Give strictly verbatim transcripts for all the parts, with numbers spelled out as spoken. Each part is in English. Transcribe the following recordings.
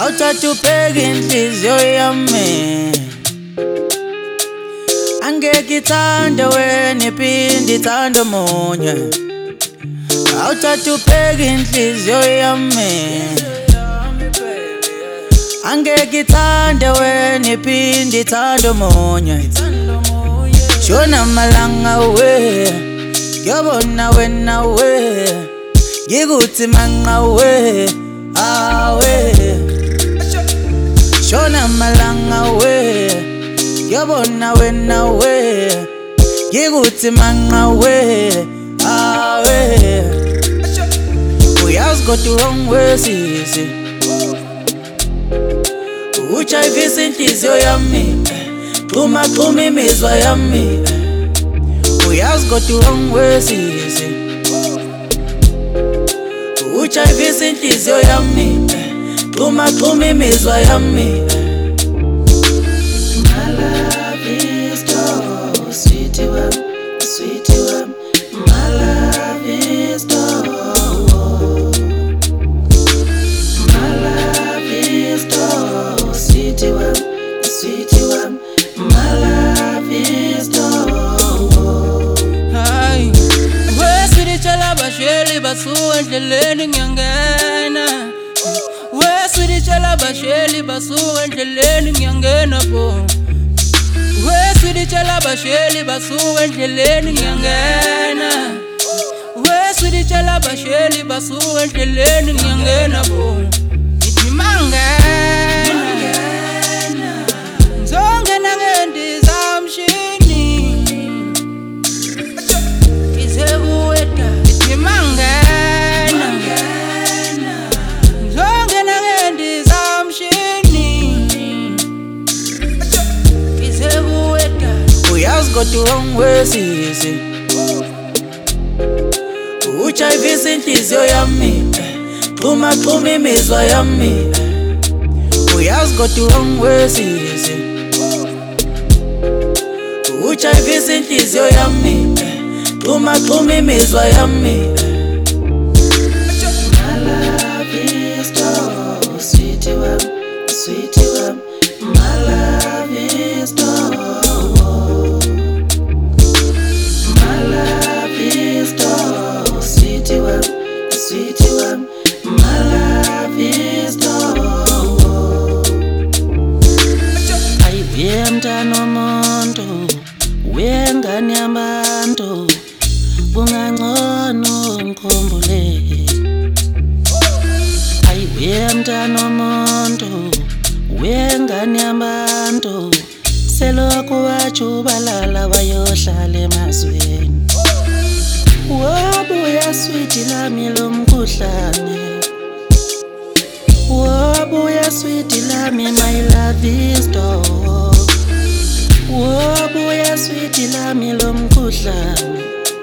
awuthatha ubheke inhliziyo yami, angeke ithande wena iphinde ithande omunye. Awuthatha ubheke inhliziyo yami, angeke ithande wena iphinde ithande omunye. Shona malanga we, ngiyabona wena we, ngikuthi manqa we, awe. Shona malanga we, ngiyabona wena we, ngikuthi manqa we, awe. Uyazi kodwa wrong way sisi, uchayivisa inhliziyo yami, xhuma xhuma imizwa yami. Uyazi kodwa wrong way sisi, uchayivisa inhliziyo yami, xhuma xhuma imizwa yami. My love is tall, sweetie wami, sweetie wami. My love is tall. My love is tall, sweetie wami, sweetie wami. My love is tall. Hayi, wesitshela abashayeli basuka endleleni ngiyangena. Wesitshela abashayeli basuka endleleni ngiyangena bo. Wesitshela abashayeli basuka endleleni ngiyangena. Wesitshela abashayeli basuka endleleni ngiyangena bo. Ithi mangena, ngizongena ngendiza mshini. Ize kuweda, ithi mangena, ngizongena ngendiza mshini. Ize kuweda. Uyazi kodwa wrong way sisi, uchayivisa inhliziyo yami, xhuma xhuma imizwa yami. Uyazi kodwa wrong way sisi, uchayivisa inhliziyo yami, xhuma xhuma imizwa yami. My love is tall, sweetie wami, sweetie wami. My love is tall. My love is tall, sweetie wami, sweetie wami. My love is tall. Ayibuye mntana womuntu, wengane yabantu, kungangcono ngikhumbule. Ayibuye mntana womuntu, wengane yabantu, selokhu wajubalala wayohlala emazweni. Wabuya sweetie lami lomkhuhlane, wabuya sweetie lami my love is tall. Wabuya sweetie lami lomkhuhlane,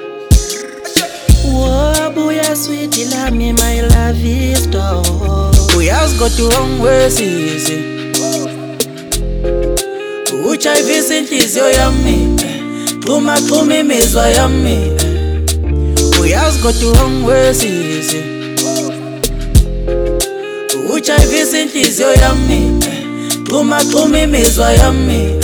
wabuya sweetie lami my love is tall. Uyazi kodwa wrong way sisi, uchayivisa inhliziyo yami, xhuma xhuma imizwa yami. Uyazi kodwa wrong way sisi, uchayivisa inhliziyo yami, xhuma xhuma imizwa yami.